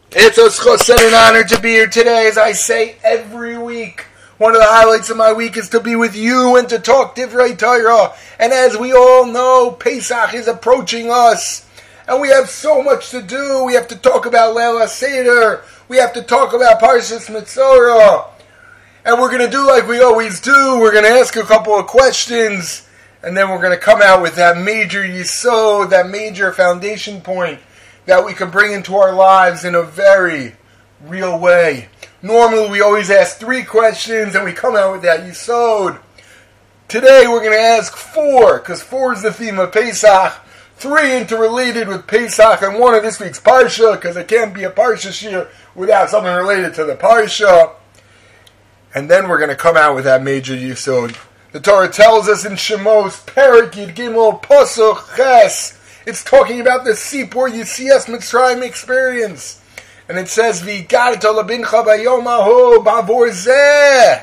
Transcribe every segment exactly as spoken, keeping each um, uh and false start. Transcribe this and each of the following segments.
It's a schus and an honor to be here today, as I say every week. One of the highlights of my week is to be with you and to talk Divrei Torah. And as we all know, Pesach is approaching us. And we have so much to do. We have to talk about Leil HaSeder. We have to talk about Parshas Metzora. And we're going to do like we always do. We're going to ask a couple of questions. And then we're going to come out with that major yisod, that major foundation point that we can bring into our lives in a very real way. Normally we always ask three questions and we come out with that yisod. Today we're going to ask four, because four is the theme of Pesach. Three interrelated with Pesach and one of this week's Parsha, because it can't be a Parsha shir without something related to the Parsha. And then we're going to come out with that major yisod. The Torah tells us in Shemos, Perek Yud Gimel Pasuk Ches, it's talking about the Sipur Yitzias Mitzrayim experience. And it says, V'yigadet labincha bayom hahu ba'avor zeh.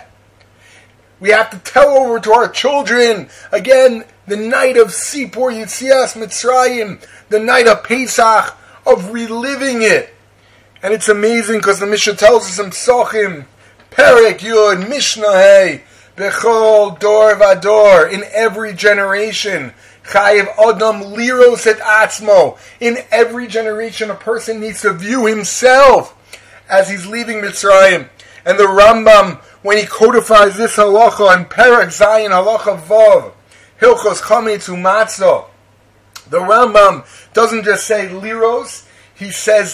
We have to tell over to our children, again, the night of Sipur Yitzias Mitzrayim, the night of Pesach, of reliving it. And it's amazing because the Mishnah tells us in Psachim, Perek Yud Mishnah Hey, Bechol Dor Vador, in every generation, Chayev Adam Liros et Atzmo, in every generation a person needs to view himself as he's leaving Mitzrayim. And the Rambam, when he codifies this halacha in Perek Zayin Halacha Vav, Hilchos Chametz Umatzah, the Rambam doesn't just say Liros, he says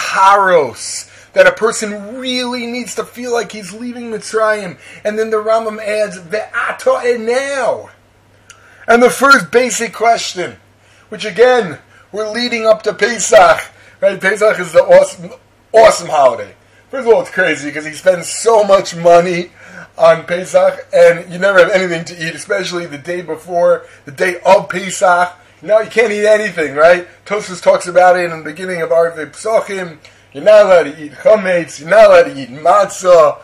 Laharos, that a person really needs to feel like he's leaving Mitzrayim. And then the Rambam adds, Ve'ata, and now. And the first basic question, which again, we're leading up to Pesach, right? Pesach is the awesome, awesome holiday. First of all, it's crazy because he spends so much money on Pesach, and you never have anything to eat, especially the day before, the day of Pesach. Now you can't eat anything, right? Tosfos talks about it in the beginning of Arvei Psachim. You're not allowed to eat chametz. You're not allowed to eat matzah.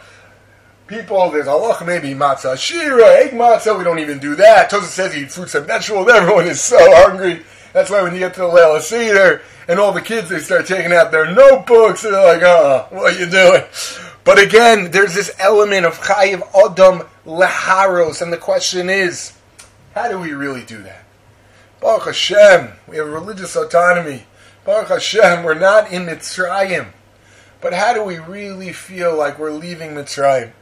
People, there's halacha, maybe matzah shira, egg matzah. We don't even do that. Tosfos says you eat fruits and vegetables. Everyone is so hungry. That's why when you get to the Leil HaSeder and all the kids, they start taking out their notebooks and they're like, uh, what are you doing? But again, there's this element of chayiv adam leharos, and the question is, how do we really do that? Baruch Hashem, we have religious autonomy. Baruch Hashem, we're not in Mitzrayim. But how do we really feel like we're leaving Mitzrayim?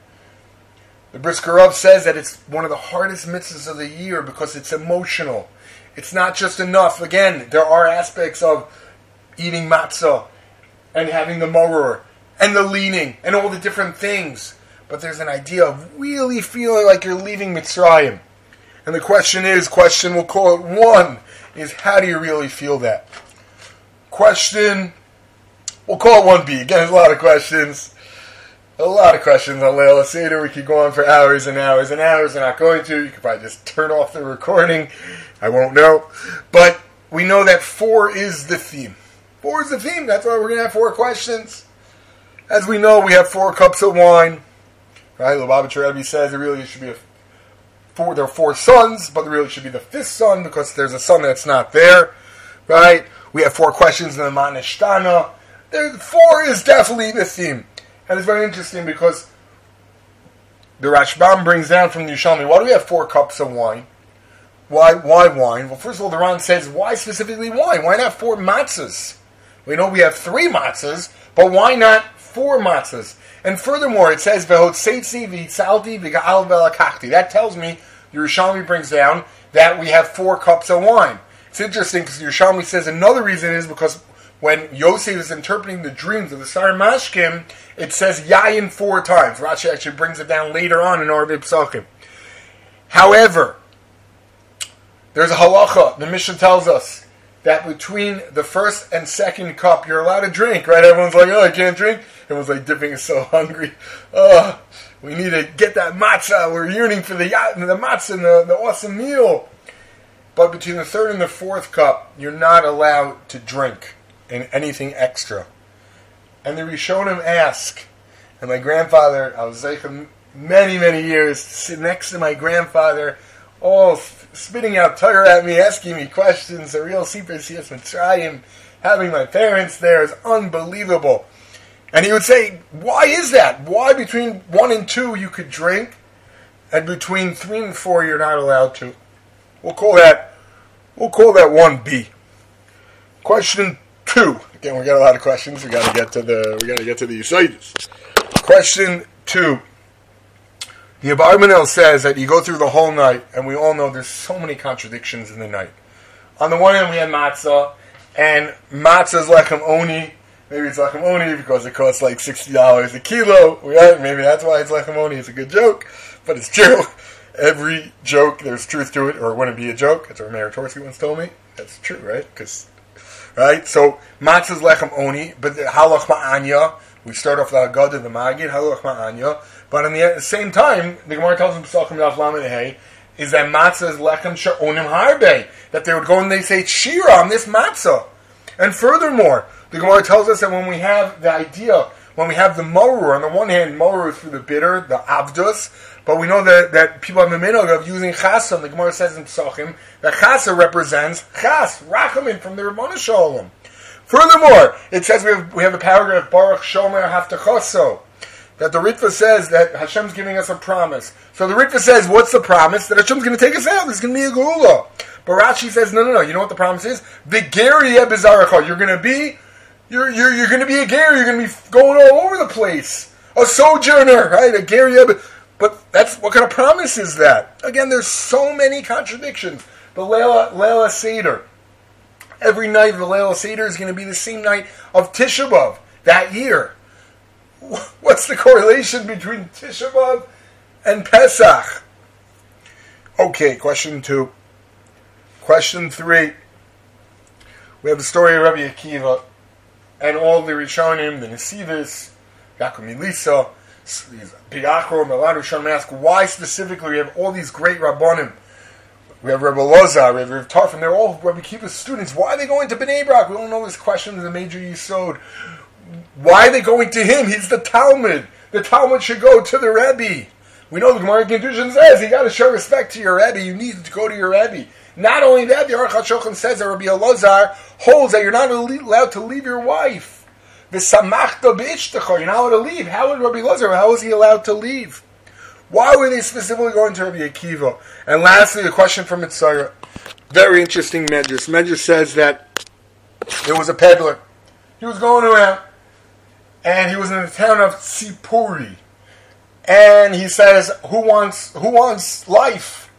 The Brisker Rav says that it's one of the hardest mitzvahs of the year because it's emotional. It's not just enough. Again, there are aspects of eating matzah and having the maror and the leaning and all the different things. But there's an idea of really feeling like you're leaving Mitzrayim. And the question is, question we'll call it one, is how do you really feel that? Question, we'll call it one B. Again, there's a lot of questions. A lot of questions on Leil HaSeder. We could go on for hours and hours and hours. We're not going to. You could probably just turn off the recording. I won't know. But we know that four is the theme. Four is the theme. That's why we're going to have four questions. As we know, we have four cups of wine. Right? Lubavitcher Rebbe says it really should be a four. There are four sons, but it really should be the fifth son because there's a son that's not there. Right? We have four questions in the Manishtana. There, four is definitely the theme. And it's very interesting because the Rashbam brings down from the Yerushalmi, why do we have four cups of wine? Why why wine? Well, first of all, the Ran says, why specifically wine? Why not four matzahs? We know we have three matzahs, but why not four matzahs? And furthermore, it says, V'hotzeitzi v'yitzalti v'ga'al v'lakachti. That tells me, the Yerushalmi brings down, that we have four cups of wine. It's interesting because the Yerushalmi says another reason is because when Yosef is interpreting the dreams of the Sar Mashkim, it says Yayin four times. Rashi actually brings it down later on in Arvei Psachim. However, there's a halacha. The Mishnah tells us that between the first and second cup, you're allowed to drink, right? Everyone's like, oh, I can't drink. Everyone's like, dipping is so hungry. Oh, we need to get that matzah. We're yearning for the, the matzah and the, the awesome meal. But between the third and the fourth cup, you're not allowed to drink and anything extra. And the Rishonim ask, and my grandfather, I was like many, many years, sit next to my grandfather, all spitting out Torah at me, asking me questions, the real Sipur Yitzias Mitzrayim, having my parents there is unbelievable. And he would say, why is that? Why between one and two you could drink, and between three and four you're not allowed to? We'll call that, we'll call that one B. Question two. Again, we got a lot of questions. We got to get to the, we got to get to the Yesodis. Question two. The Abarbanel says that you go through the whole night, and we all know there's so many contradictions in the night. On the one hand, we had matzah, and matzah is lechem oni. Maybe it's lechem oni because it costs like sixty dollars a kilo. Right? Maybe that's why it's lechem oni. It's a good joke, but it's true. Every joke, there's truth to it, or it wouldn't be a joke. That's what Mayor Torsky once told me. That's true, right? Because, right? So, matzah is lechem oni, but the halach ma'anya, we start off the Haggadah, the Magid, halach ma'anya, but at the same time, the Gemara tells them, Pesachim Daf Lamed Hey, is that matzah is lechem she'onim harbe, that they would go and they say shira on this matzah. And furthermore, the Gemara tells us that when we have the idea, when we have the marur, on the one hand, marur is for the bitter, the avdus, but we know that, that people have the minhag of using chasa. The Gemara says in Pesachim that chasa represents chas, rachamin from the Rabbanu Shalom. Furthermore, it says we have we have a paragraph Baruch Shomer Haftachoso, that the Ritva says that Hashem's giving us a promise. So the Ritva says, what's the promise? That Hashem's going to take us out. There's going to be a geula. But Rashi says, no, no, no. You know what the promise is? V'geri ebizaracha. You're going to be, you're you're you're going to be a ger. You're going to be going all over the place. A sojourner, right? A geri eb. But that's what kind of promise is that? Again, there's so many contradictions. The Leila Leila Seder. Every night of the Leila Seder is going to be the same night of Tisha B'Av that year. What's the correlation between Tisha B'Av and Pesach? Okay, question two. Question three. We have the story of Rabbi Akiva and all the Rishonim, the Nesivos, Yaakov Milisa, Piachro, and a lot of Rishonim ask why specifically we have all these great Rabbonim. We have Rabbi Loza, we have Rabbi Tarfon, they're all Rabbi Akiva's students. Why are they going to Bnei Brak? We don't know this question is a major yisod. Why are they going to him? He's the Talmud. The Talmud should go to the Rebbe. We know the Gemara Kedushin says you got to show respect to your Rebbe. You need to go to your Rebbe. Not only that, the Aruch HaShulchan says that Rabbi Elazar holds that you're not allowed to leave your wife. V'samachta b'ishtecha. You're not allowed to leave. How would Rabbi Elazar? How was he allowed to leave? Why were they specifically going to Rabbi Akiva? And lastly, a question from Mitzvah. Very interesting Medrash. Medrash says that there was a peddler. He was going around, and he was in the town of Tzipori. And he says, "Who wants who wants life?"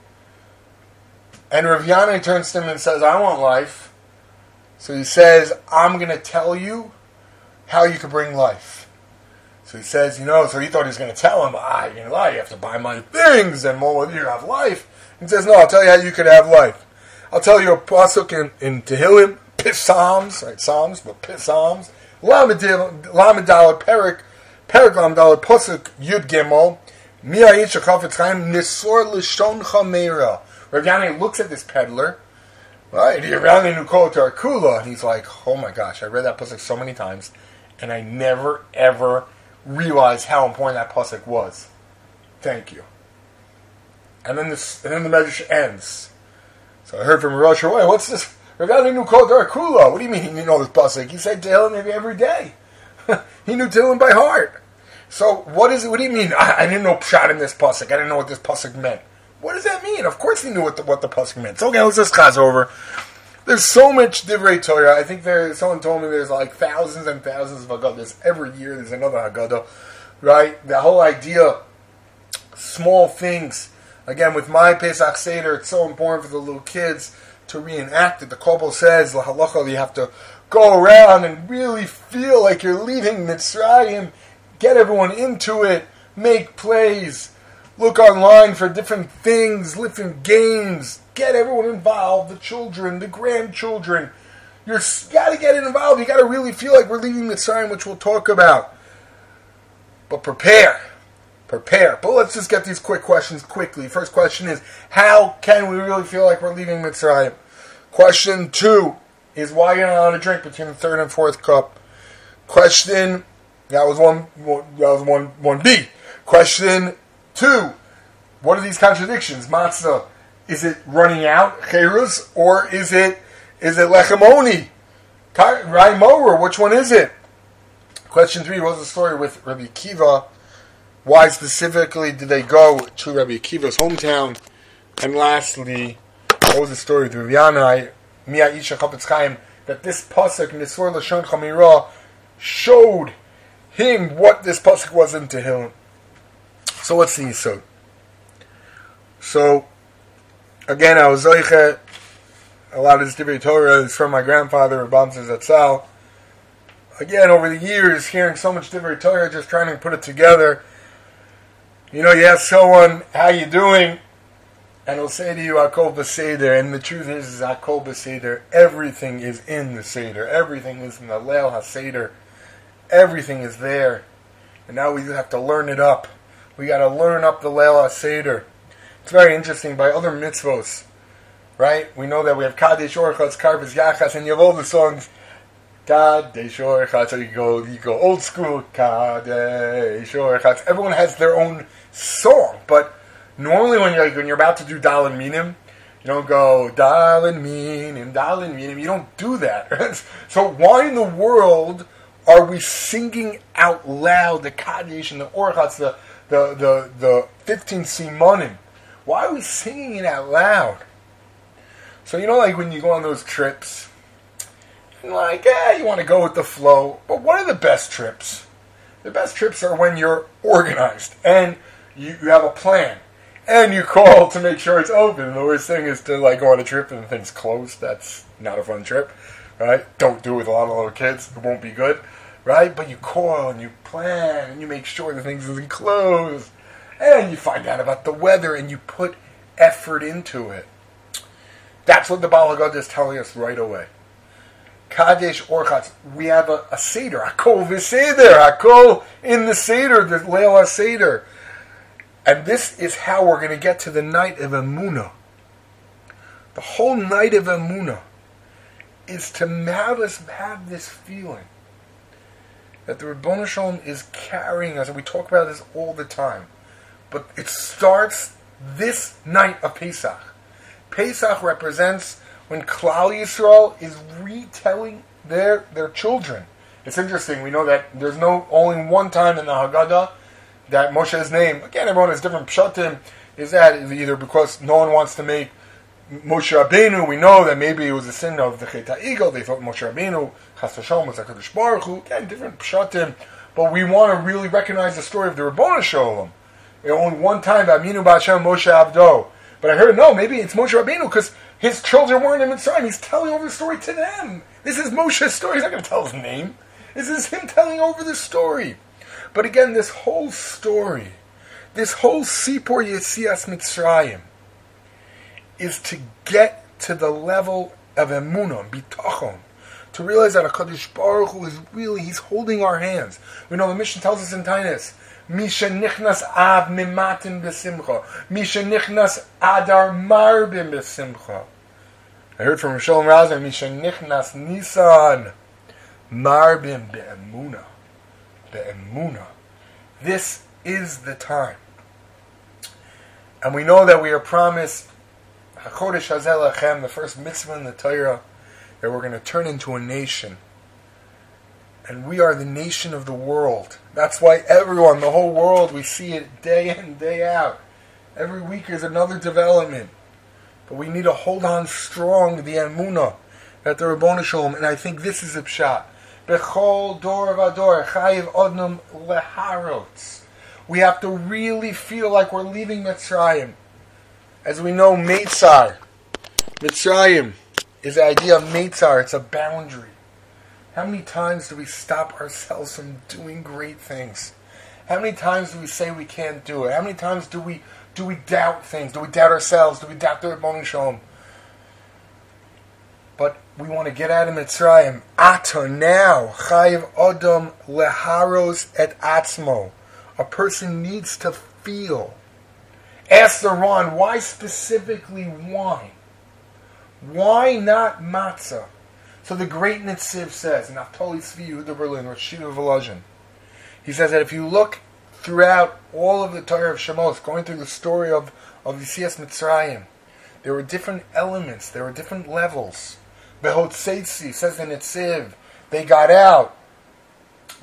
And Rav Yanai turns to him and says, "I want life." So he says, "I'm going to tell you how you can bring life." So he says, you know, so he thought he was going to tell him, ah, you're going to lie, you have to buy my things, and more, you have life. He says, no, I'll tell you how you could have life. I'll tell you a pasuk in, in Tehillim, Pis Psalms, right, Psalms, but Pis Psalms, Lamed Dalet Perik, Perik Lamed Dalet Pasuk Yud Gimel, Mi'ayit Shechafetz Chaim, Nisor L'shoncha Meira. Rav Yanai looks at this peddler, right, Rav Yanai who called to Arkula, and he's like, oh my gosh, I read that pasuk so many times, and I never, ever realized how important that pasuk was. Thank you. And then this, and then the Medrash ends. So I heard from Rosh Hashanah, what's this? Rav Yanai knew called Kula. What do you mean he didn't know this pasuk? He said Tehillim maybe every day. He knew Tehillim by heart. So what is it? What do you mean? I, I didn't know pshat in this pasuk. I didn't know what this pasuk meant. What does that mean? Of course he knew what the, what the pasuk meant. So okay, let's just chaz over. There's so much divrei Torah. I think there. Someone told me there's like thousands and thousands of Haggadahs. Every year there's another Haggadah, right? The whole idea, small things. Again, with my Pesach Seder, it's so important for the little kids to reenact it. The Kobo says, la halacha, you have to go around and really feel like you're leaving Mitzrayim, get everyone into it, make plays, look online for different things, different games, get everyone involved, the children, the grandchildren. You're, you got to get involved. You got to really feel like we're leaving Mitzrayim, which we'll talk about. But prepare. Prepare. But let's just get these quick questions quickly. First question is, how can we really feel like we're leaving Mitzrayim? Question two is, why you're not allowed to drink between the third and fourth cup. Question, that was one, that was one, one B. Question two, what are these contradictions? Matzah, is it running out, cherus, or is it, is it lechem oni? Raimora, which one is it? Question three, what was the story with Rabbi Akiva? Why specifically did they go to Rabbi Akiva's hometown? And lastly, what was the story with Rabbi Yanai, Mia Isha Chafetz Chaim, that this pasuk, Nisor Lashon Chamira, showed him what this pasuk was in Tehillim. So what's the yisod? So, again, I was zoiche, a lot of this Divrei Torah is from my grandfather, Rabban Zatzal. Again, over the years, hearing so much Divrei Torah, just trying to put it together. You know, you ask someone, how you doing? And he'll say to you, Hakol B'Seder. And the truth is, is Hakol B'Seder. Everything is in the Seder. Everything is in the Leil HaSeder. Everything is there. And now we have to learn it up. We got to learn up the Leil HaSeder. It's very interesting. By other mitzvos, right? We know that we have Kadesh Orchatz, Karvas Yachas, and you have all the songs. Kadesh Orchatz. So you go, you go old school. Kadesh Orchatz. Everyone has their own song, but normally when you're like, when you're about to do Dalin Minim, you don't go Dalin Minim, Dalin Minim. You don't do that. So why in the world are we singing out loud the Kaddish and the Orchatz, the the the the fifteen Simonim? Why are we singing it out loud? So you know, like when you go on those trips, and like, eh, you want to go with the flow. But what are the best trips? The best trips are when you're organized and you, you have a plan. And you call to make sure it's open. The worst thing is to like go on a trip and the thing's closed. That's not a fun trip, right? Don't do it with a lot of little kids. It won't be good, right? But you call and you plan and you make sure the thing's closed. And you find out about the weather and you put effort into it. That's what the Baal HaGadah is telling us right away. Kadesh Orchatz. We have a, a Seder. Hakol v'Seder. Hakol in the Seder. The Leil HaSeder. And this is how we're going to get to the night of Emunah. The whole night of Emunah is to have us have this feeling that the Ribbono Shel Olam is carrying us, and we talk about this all the time. But it starts this night of Pesach. Pesach represents when Klal Yisrael is retelling their their children. It's interesting. We know that there's no only one time in the Haggadah that Moshe's name, again, everyone has different pshatim, is that either because no one wants to make Moshe Rabbeinu, we know that maybe it was a sin of the Chet HaEgel, they thought Moshe Rabbeinu, Chas v'Shalom, was HaKadosh Baruch Hu, again, different pshatim, but we want to really recognize the story of the Ribbono Shel Olam. Only one time, Aminu B'Hashem Moshe Avdo. But I heard, no, maybe it's Moshe Rabbeinu, because his children weren't in Mitzrayim, he's telling over the story to them. This is Moshe's story, he's not going to tell his name. This is him telling over the story. But again, this whole story, this whole Sipor Yetzias Mitzrayim, is to get to the level of Emunah, Bitachon, to realize that HaKadosh Baruch Hu is really, he's holding our hands. We know the mission tells us in Tainus, Misha nichnas av mimatim besimcha, Misha nichnas adar marbim besimcha. I heard from Shalom Razan, Misha nichnas Nisan marbim be'emunah. Be'emunah. This is the time. And we know that we are promised HaKodesh Hazeh Lachem, the first mitzvah in the Torah, that we're going to turn into a nation. And we are the nation of the world. That's why everyone, the whole world, we see it day in, day out. Every week is another development. But we need to hold on strong to the emunah at the Ribbono Shel Olam. And I think this is a pshat. Bechol dor vador chayiv odnum leharotz. We have to really feel like we're leaving Mitzrayim. As we know, Meitzar, Mitzrayim is the idea of Meitzar. It's a boundary. How many times do we stop ourselves from doing great things? How many times do we say we can't do it? How many times do we do we doubt things? Do we doubt ourselves? Do we doubt the Ribbono Shel Olam? But we want to get out of Mitzrayim. Ata now, chayiv odom leharos et atzmo. A person needs to feel. Ask the Ron, why specifically wine? Why not matzah? So the great Netziv says, Naftali Tzvi Yehuda Berlin, Rosh Yeshiva Volozhin, he says that if you look throughout all of the Torah of Shemos, going through the story of, of Yetzias Mitzrayim, there were different elements, there were different levels. Behotzeitzi, says the Netziv, they got out.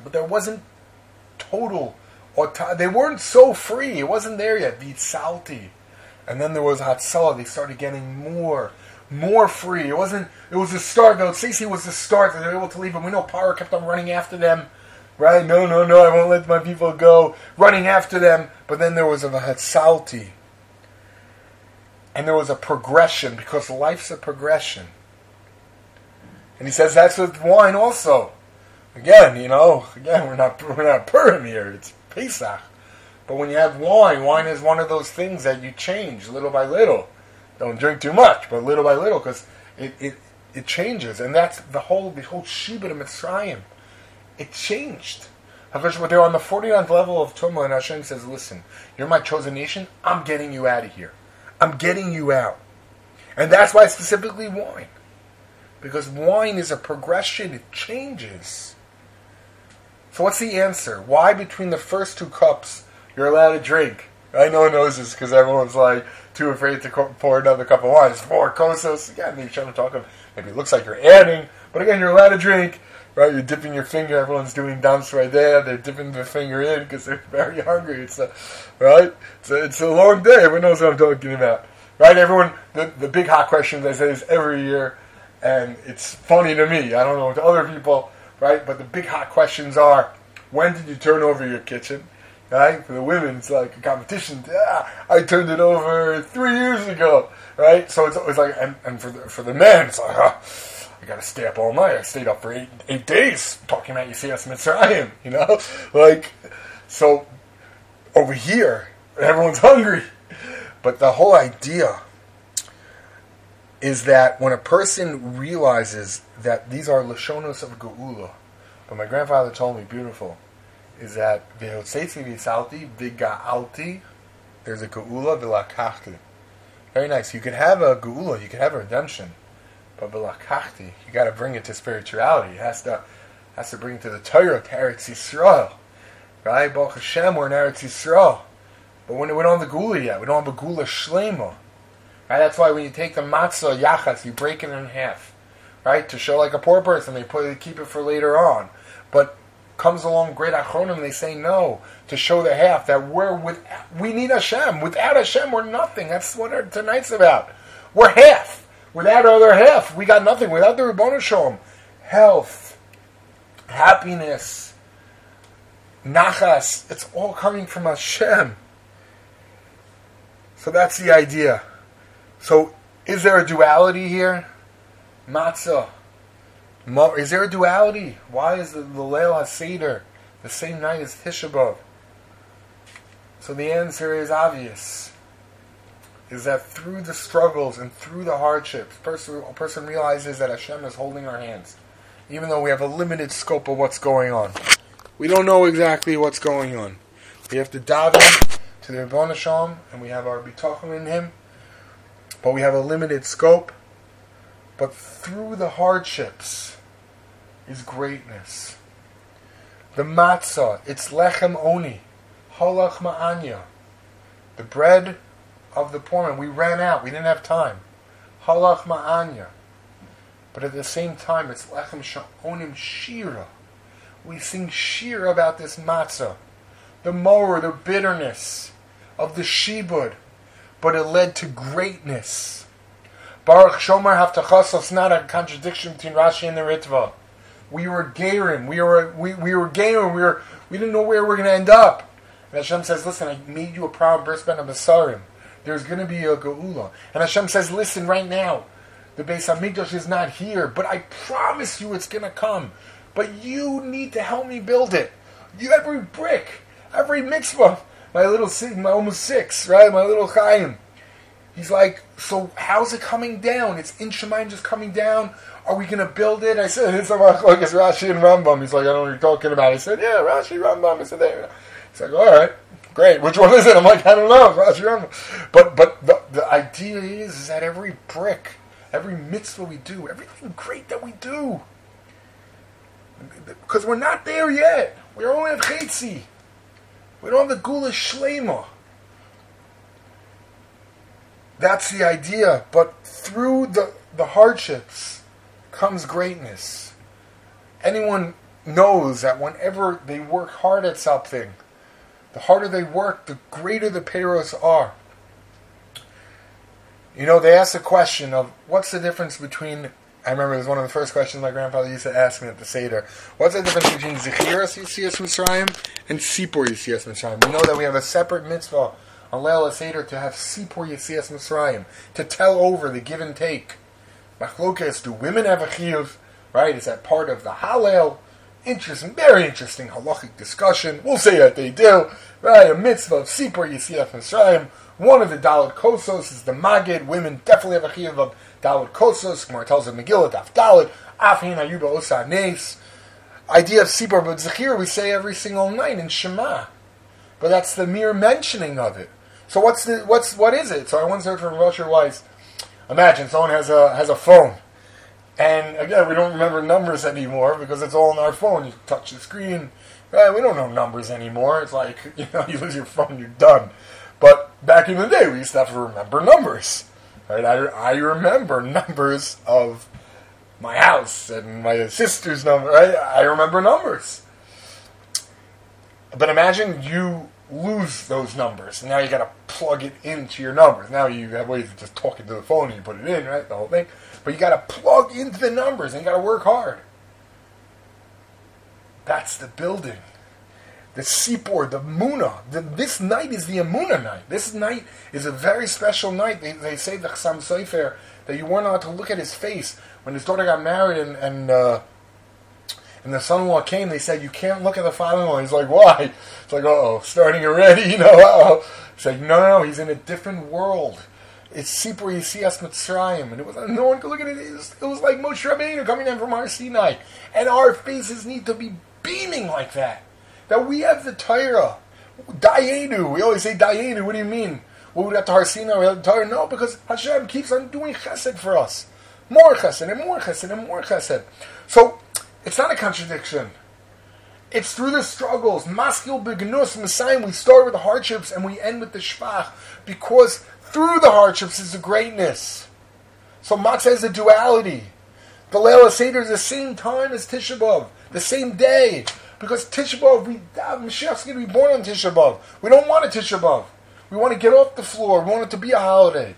but there wasn't total, auto- they weren't so free. It wasn't there yet. Vitzalti. And then there was Hatzalah. They started getting more, more free. It wasn't, it was the start, though. Sisi was the start. They were able to leave, and we know Paro kept on running after them. Right? No, no, no, I won't let my people go. Running after them. But then there was a Hatzalti. And there was a progression, because life's a progression. And he says that's with wine also. Again, you know, again, we're not we're not Purim here. It's Pesach. But when you have wine, wine is one of those things that you change little by little. Don't drink too much, but little by little, because it, it, it changes. And that's the whole the whole Shibud of Mitzrayim. It changed. They're on the forty-ninth level of Tumah, and Hashem says, listen, you're my chosen nation, I'm getting you out of here. I'm getting you out. And that's why specifically wine. Because wine is a progression, it changes. So what's the answer? Why between the first two cups you're allowed to drink? I know one knows this because everyone's like too afraid to pour another cup of wine. It's four kossos. Again, maybe trying to talk of, maybe it looks like you're adding, but again, you're allowed to drink. Right, you're dipping your finger. Everyone's doing dumps right there. They're dipping their finger in because they're very hungry. It's a right. It's a, it's a long day. Everyone knows what I'm talking about. Right, everyone. The the big hot questions I say this every year, and it's funny to me. I don't know to other people. Right, but the big hot questions are: when did you turn over your kitchen? Right, for the women, it's like a competition. Yeah, I turned it over three years ago. Right, so it's, it's like, and, and for the for the men, it's like. Huh, I got to stay up all night. I stayed up for eight eight days talking about Yetzias Mitzrayim, you know? Like, so over here, everyone's hungry. But the whole idea is that when a person realizes that these are Lashonos of Geula, but my grandfather told me, beautiful, is that V'hotzeitzi v'yitzalti v'ga'alti, there's a Geula v'lakachti. Very nice. You can have a Geula, you can have a redemption. But v'lakachti, you got to bring it to spirituality. It has to, has to bring it to the Torah, to Eretz Yisrael, right? Baruch Hashem, we're in Eretz Yisrael, but when we don't have the Gula yet, we don't have a Gula Shlema, right? That's why when you take the matzah yachas, you break it in half, right? To show like a poor person, they put it, keep it for later on. But comes along great Achronim, they say no, to show the half that we're with, we need Hashem. Without Hashem, we're nothing. That's what our tonight's about. We're half. Without our other half, we got nothing. Without the Ribono Shalom, health, happiness, nachas, it's all coming from Hashem. So that's the idea. So is there a duality here? Matzah. Is there a duality? Why is the, the Leil HaSeder the same night as Tisha B'Av? So the answer is obvious. Is that through the struggles and through the hardships, person, a person realizes that Hashem is holding our hands. Even though we have a limited scope of what's going on. We don't know exactly what's going on. We have to daven to the Ribono Shalom, and we have our bitachon in Him. But we have a limited scope. But through the hardships is greatness. The matzah, it's lechem oni, halach ma'anya. The bread of the poor man. We ran out. We didn't have time. Halach ma'anya. But at the same time, it's lechem sha'onim shira. We sing shir about this matzah. The mower, the bitterness of the shibud. But it led to greatness. Baruch Shomar Haftachos. It's not a contradiction between Rashi and the Ritva. We were gerim. We were we, we were gerim. We were we didn't know where we were going to end up. And Hashem says, "Listen, I made you a proud birth ben of Basarim. There's going to be a geula." And Hashem says, "Listen, right now, the Beis Hamikdash is not here, but I promise you, it's going to come. But you need to help me build it. You every brick, every mitzvah. My little my almost six, right? My little Chaim." He's like, so how's it coming down? It's in Shemayim just coming down. Are we going to build it? I said, it's like it's Rashi and Rambam. He's like, I don't know what you're talking about. I said, yeah, Rashi, Rambam. I said, there. He's like, all right, great. Which one is it? I'm like, I don't know. Rashi, Rambam. But but the, the idea is, is that every brick, every mitzvah we do, everything great that we do, because we're not there yet. We only have Chetzi. We don't have the Gula Shlema. That's the idea, but through the, the hardships comes greatness. Anyone knows that whenever they work hard at something, the harder they work, the greater the payros are. You know, they ask the question of, what's the difference between, I remember it was one of the first questions my grandfather used to ask me at the Seder, what's the difference between Zechiras Yetzias Mitzrayim and Sipur Yetzias Mitzrayim? We know that we have a separate mitzvah on Leil Seder to have Sipur Yetzias Mitzrayim, to tell over the give and take. Machlokas, do women have a chiyuv? Right? Is that part of the Hallel? Interesting, very interesting halachic discussion. We'll say that they do. Right? A mitzvah of Sipur Yetzias Mitzrayim. One of the Dalet Kosos is the Magid. Women definitely have a chiyuv of Dalet Kosos. Gemara tells us Megillah Daf Dalet. Afhin Ayuba Osa Nes. Idea of Sipur, but Zechir we say every single night in Shema. But that's the mere mentioning of it. So what's the what's what is it? So I once heard from Roger Weiss. Imagine someone has a has a phone, and again we don't remember numbers anymore because it's all on our phone. You touch the screen, right? We don't know numbers anymore. It's like, you know, you lose your phone, you're done. But back in the day, we used to have to remember numbers, right? I I remember numbers of my house and my sister's number. Right? I remember numbers. But imagine you lose those numbers, and now you got to plug it into your numbers. Now you have ways of just talking to the phone and you put it in, right? The whole thing. But you got to plug into the numbers and you got to work hard. That's the building. The Sipur, the Muna. The, this night is the Amuna night. This night is a very special night. They, they say the Chassam Sofer that you weren't allowed to look at his face. When his daughter got married and and, uh, and the son-in-law came, they said, you can't look at the father-in-law. He's like, why? It's like, uh-oh, starting already, you know, uh-oh. It's like, no, no, no, he's in a different world. It's Sipur Yetzias Mitzrayim. And it was, no one could look at it. It was, it was like Moshe Rabbeinu coming in from Har Sinai. And our faces need to be beaming like that. That we have the Torah. Dayenu. We always say Dayenu. What do you mean? Well, we got the Har Sinai, we have the Torah. No, because Hashem keeps on doing chesed for us. More chesed and more chesed and more chesed. So, it's not a contradiction. It's through the struggles. Maskil begnus Messiah. We start with the hardships and we end with the shvach. Because through the hardships is the greatness. So Matzah is a duality. The Leil Seder is the same time as Tisha B'Av. The same day. Because Tisha B'Av, we, Mashiach's going to be born on Tisha B'Av. We don't want a Tisha B'Av. We want to get off the floor. We want it to be a holiday.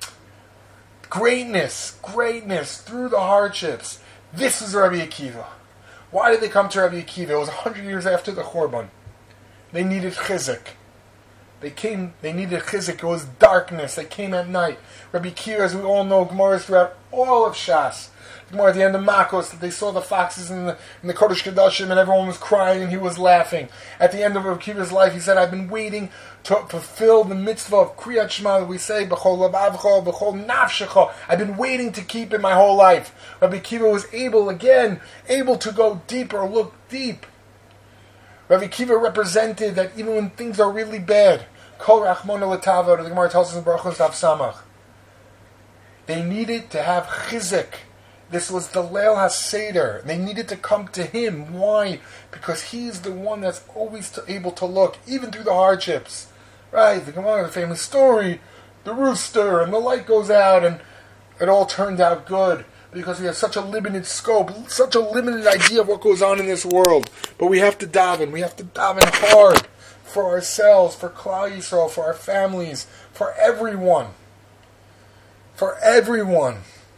Greatness. Greatness through the hardships. This is Rabbi Akiva. Why did they come to Rabbi Akiva? It was a hundred years after the Churban. They needed chizuk. They came. They needed chizuk. It was darkness. They came at night. Rabbi Akiva, as we all know, Gemara throughout all of Shas. Gemara at the end of Makos, that they saw the foxes in the in the Kodesh Kodashim, and everyone was crying and he was laughing. At the end of Rabbi Akiva's life, he said, "I've been waiting to fulfill the mitzvah of Kriyat Shema that we say, B'chol labavcho, B'chol nafshecho. I've been waiting to keep it my whole life." Rabbi Akiva was able, again, able to go deeper, look deep. Rabbi Akiva represented that even when things are really bad, Kol Rachmana L'Tava, the Gemara tells us in Barachos Daf Samach, they needed to have chizuk. This was the Leil HaSeder. They needed to come to him. Why? Because he's the one that's always to, able to look, even through the hardships. Right? The Gemara, the famous story, the rooster, and the light goes out, and it all turned out good. Because we have such a limited scope, such a limited idea of what goes on in this world. But we have to daven. We have to daven hard for ourselves, for Klal Yisrael, for our families, for everyone. For everyone.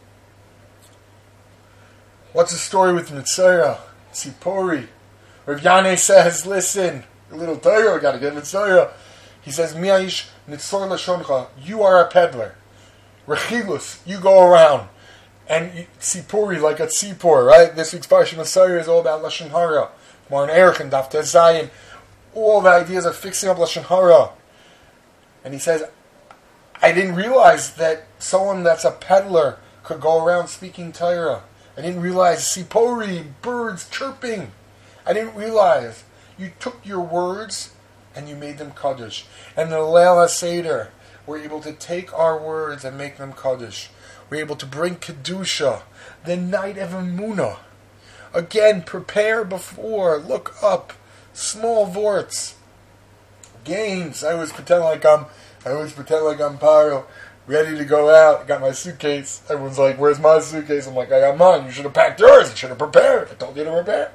What's the story with Mitzorah? Tzipori. Rav Yaneh says, listen, a little Torah, got to get Mitzorah. He says, Mi'aish Nitzor Lashoncha, you are a peddler. Rechilus, you go around. And Tzipori, like a Tzipor, right? This week's Parsha Mitzorah is all about Lashon Hara. More in Erech and Daf Tez Zayin. All the ideas of fixing up Lashon Hara. And he says, I didn't realize that someone that's a peddler could go around speaking Torah. I didn't realize Sipori, birds chirping. I didn't realize. You took your words and you made them Kaddish. And the Leil HaSeder, we're able to take our words and make them Kaddish. We're able to bring Kedusha, the night of Emunah. Again, prepare before, look up, small vorts, games. I always pretend like I'm, I always pretend like I'm Paro. Ready to go out. I got my suitcase. Everyone's like, where's my suitcase? I'm like, I got mine. You should have packed yours. You should have prepared. I told you to prepare.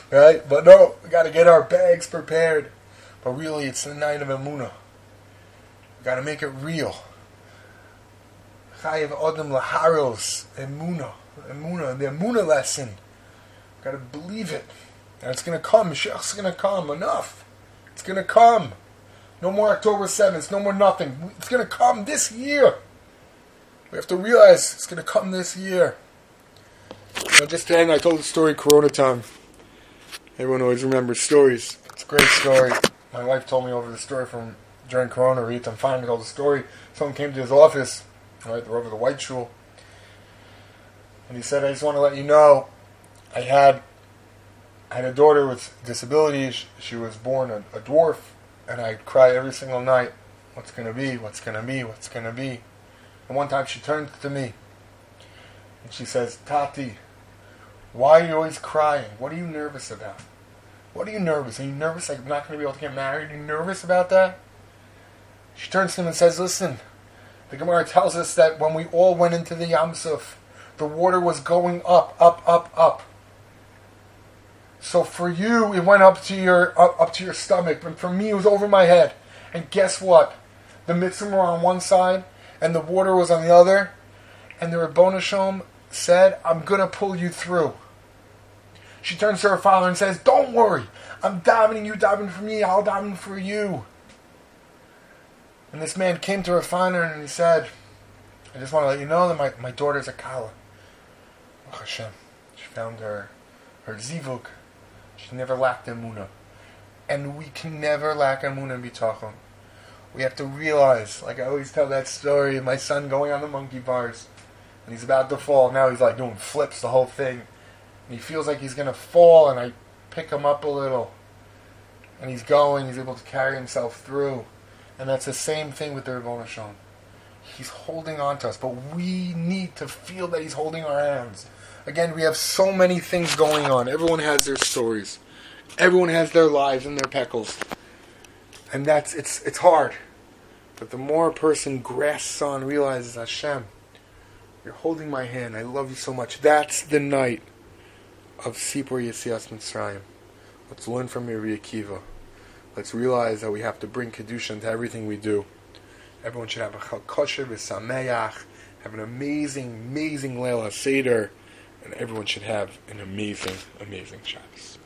right? But no, we got to get our bags prepared. But really, it's the night of Emunah. We got to make it real. Chayev Adam Laharos, Emunah, Emunah, the Emunah lesson. Got to believe it. And it's going to come. Mashiach's going to come. Enough. It's going to come. No more October seventh. No more nothing. It's going to come this year. We have to realize it's going to come this year. Now, just to end, I told the story Corona time. Everyone always remembers stories. It's a great story. My wife told me over the story from during Corona. Read. I'm finally told the story. Someone came to his office. Right, they're over the white shul. And he said, I just want to let you know, I had I had a daughter with disabilities. She was born a, a dwarf. And I'd cry every single night, what's going to be, what's going to be, what's going to be. And one time she turned to me. And she says, Tati, why are you always crying? What are you nervous about? What are you nervous? Are you nervous like I'm not going to be able to get married? Are you nervous about that? She turns to him and says, listen, the Gemara tells us that when we all went into the Yam Suf, the water was going up, up, up, up. So for you, it went up to your up, up to your stomach, but for me, it was over my head. And guess what? The mitzvah were on one side, and the water was on the other, and the Rebbeinu Shalom said, I'm going to pull you through. She turns to her father and says, don't worry, I'm davening, you davening for me, I'll daven for you. And this man came to her father and he said, I just want to let you know that my, my daughter's a Kala. Baruch Hashem. She found her, her zivuk. She never lacked emunah. And we can never lack emunah and bitachon. We have to realize, like I always tell that story of my son going on the monkey bars. And he's about to fall. Now he's like doing flips, the whole thing. And he feels like he's going to fall, and I pick him up a little. And he's going, he's able to carry himself through. And that's the same thing with the Rebbeinu Shalom. He's holding on to us, but we need to feel that he's holding our hands. Again, we have so many things going on. Everyone has their stories. Everyone has their lives and their peckles. And that's it's it's hard. But the more a person grasps on, realizes, Hashem, you're holding my hand. I love you so much. That's the night of Sipur Yetzias Mitzrayim. Let's learn from Rabbi Akiva. Let's realize that we have to bring Kedusha into everything we do. Everyone should have a Chal Kosher v'Sameach, have an amazing, amazing Leila Seder, and everyone should have an amazing, amazing Shabbos.